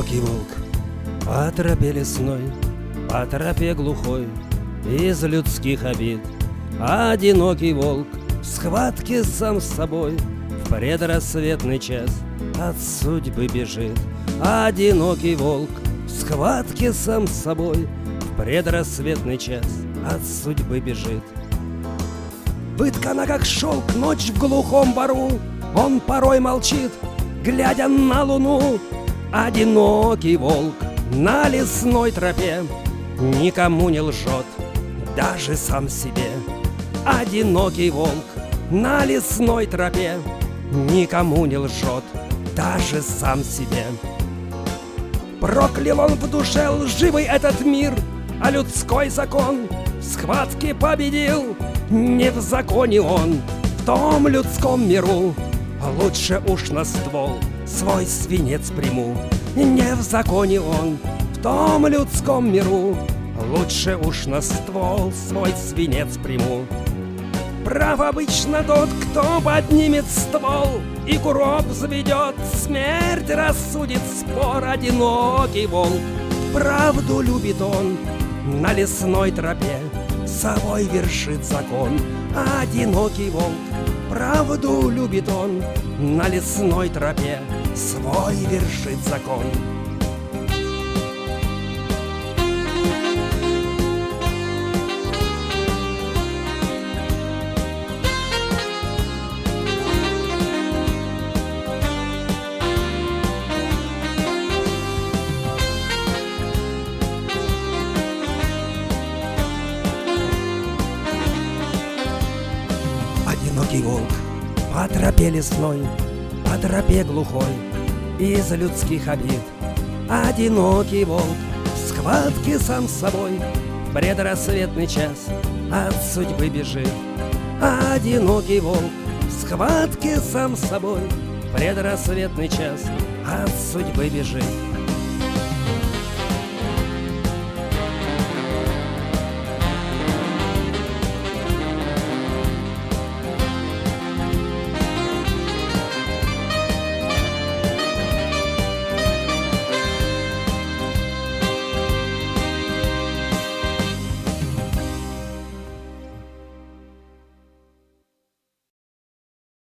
Одинокий волк по тропе лесной, по тропе глухой, из людских обид. Одинокий волк в схватке сам с собой, в предрассветный час от судьбы бежит. Одинокий волк в схватке сам с собой, в предрассветный час от судьбы бежит. Пытка она как шелк, ночь в глухом бару, он порой молчит, глядя на луну. Одинокий волк на лесной тропе никому не лжет, даже сам себе. Одинокий волк на лесной тропе никому не лжет, даже сам себе. Проклял он в душе лживый этот мир, а людской закон в схватке победил. Не в законе он, в том людском миру, лучше уж на ствол свой свинец приму. Не в законе он, в том людском миру, лучше уж на ствол свой свинец приму. Прав обычно тот, кто поднимет ствол и курок заведет, смерть рассудит спор. Одинокий волк правду любит он, на лесной тропе собой вершит закон. Одинокий волк правду любит он, на лесной тропе свой вершит закон. Одинокий волк по тропе лесной, по тропе глухой, из людских обид. Одинокий волк в схватке сам с собой, в предрассветный час от судьбы бежит. Одинокий волк в схватке сам с собой, в предрассветный час от судьбы бежит.